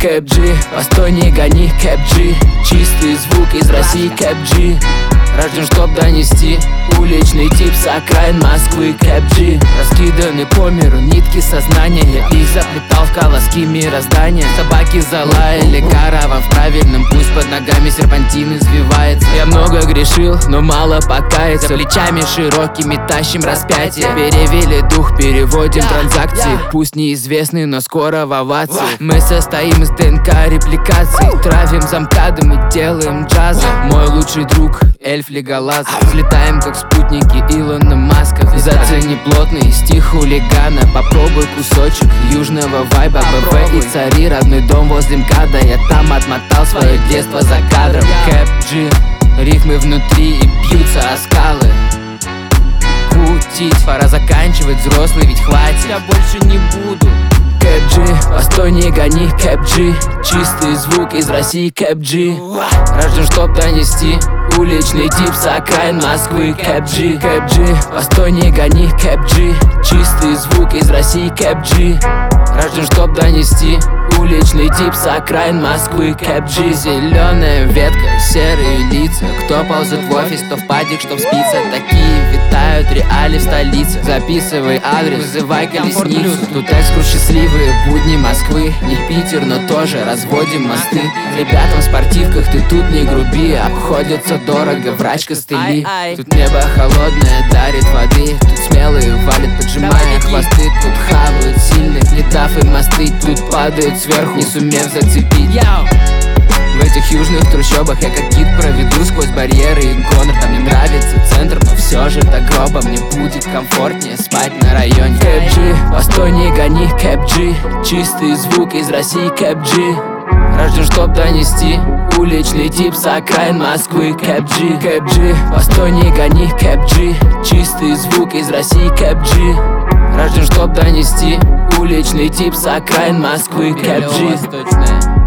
Кэп G, постой, не гони, Кэп G. Чистый звук из России, Кэп G. Рожден, чтоб донести уличный тип с окраин Москвы, Кэп G. Раскиданы по миру нитки сознания, я их заплетал в колоски мироздания. Собаки залаяли, караван в правильном пусть под ногами серпантин извивается. Я много грешил, но мало покаяться. За плечами широкими тащим распятие. Перевели дух, переводим транзакции. Пусть неизвестный, но скоро в овации. Мы состоим из ДНК репликаций. Травим замкадом и делаем джаза. Мой лучший друг эльф Леголас. Взлетаем как спутники Илона Маска. Зацени плотный стих хулигана. Попробуй кусочек южного вайба. ББ и цари, родной дом возле МКАДа. Я там отмотал свое детство за кадром. Кэп G, рифмы внутри и бьются о скалы. Кутить, пора заканчивать, взрослый ведь хватит. Я больше не буду. Кэп G, постой, не гони, Кэп G. Чистый звук из России, Кэп G. Рожден, чтоб донести уличный тип с окраин Москвы, Кэп G. Кэп G, постой, не гони, Кэп G. Чистый звук из России, Кэп G. Рожден, чтоб донести уличный тип с окраин Москвы, Кэп G. Зеленая ветка, серые лица. Кто ползет в офис, кто в падик, чтоб спиться. Такие витают реали в столице. Записывай адрес, вызывай колесницу. Тут экскурс счастливые будни Москвы. Не Питер, но тоже разводим мосты. Ребятам в спортивках ты тут не груби. Обходятся дорого, врач костыли. Тут небо холодное, дарит воды. Тут смелые валят, поджимая хвосты. Тут хавают сильных, летав и мосты. Тут падают сверху, не сумев зацепить. В этих южных трущобах я как гид проведу сквозь барьеры и гонор. Там мне нравится центр, но все же до гроба мне будет комфортнее спать на районе. Кэп G, постой, не гони, Кэп G. Чистый звук из России, Кэп G. Рожден, чтоб донести уличный тип с окраин Москвы, Кэп G. Кэп G, постой, не гони, Кэп G. Чистый звук из России, Кэп G. Рожден, чтоб донести уличный тип с окраин Москвы, Кэп G.